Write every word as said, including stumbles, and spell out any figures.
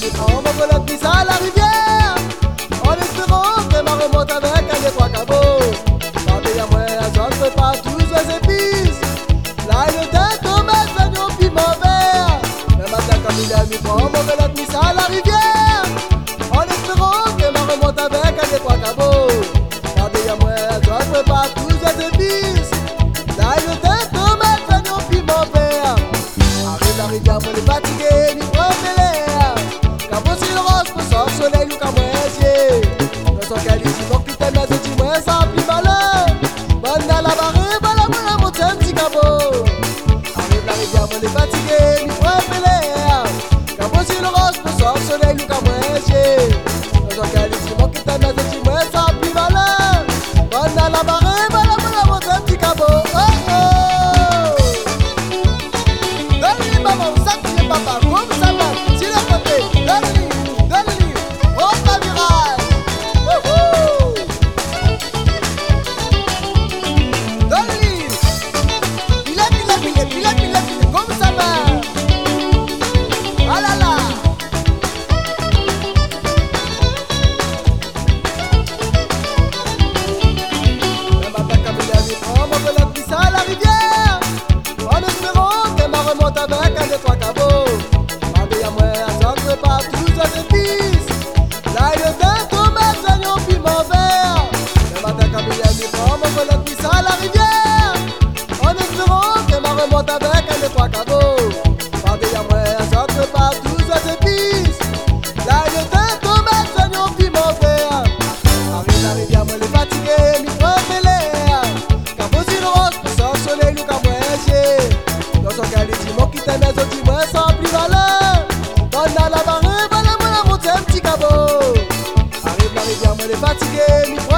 mi prend mon volant de à la rivière, en espérant que ma remonte avec un des trois cabots. Parmi à moi, je ne peux pas tous les épices. Là, il était tomate, l'agneau, piment vert. Le matin, comme il a mi prend mon volant de à la rivière, en espérant que ma remonte avec un des trois cabots. Parmi à moi, je ne peux pas tous les épices. Là, il était tomate, l'agneau, piment vert. Arrive la rivière, moi, les fatigué, mi prend l'air. Quand aussi le rose pour sort soleil ou qu'à moitié. Le son qualité, donc qui t'aime, c'est du moins sans plus malheur. Bonne à la barre, voilà, voilà, mon thème, petit cabot. Arrive la rivière, moi, les fatigué, mi prend l'air. Quand aussi le rose pour sort soleil ou qu'à moitié. Le son qualité, donc qui t'aime, c'est du moins sans plus malheur. Bonne à la barre, voilà, voilà, mon thème, petit cabot. Oh oh. Donne-lui, maman, ça qui est papa, comme ça va. Si le côté, donne-lui, donne-lui, on va virage. Wouhou. Donne-lui, il est, il est, il est, il est, il est, comme ça va. Ah là là. Le matin comme il a vu, on m'en veut la glisse à la rivière, en espérant qu'elle m'a remonte avec un des trois cabots. Parmi à moi, je ne pas tous les épices. Là, il y a des tomates, oignons, piment vert. Le matin comme il a vu, on m'en veut la glisse à la rivière, en espérant qu'elle m'a remonte avec un des trois cabots. Parmi à moi, je ne pas tous les épices. Là, il y a des tomates, oignons, piment vert. Arrive la rivière, moi, les fatigués, mi prend l'air. Quand aussi le rose pour sort soleil ou qu'à moitié. Dans son qualité, mon qui t'aime, mais dis moi sans plus valeur. Donne à la barre, voilà, voilà, mon thème, petit cabot. Arrive la rivière, moi, les fatigués, mi prend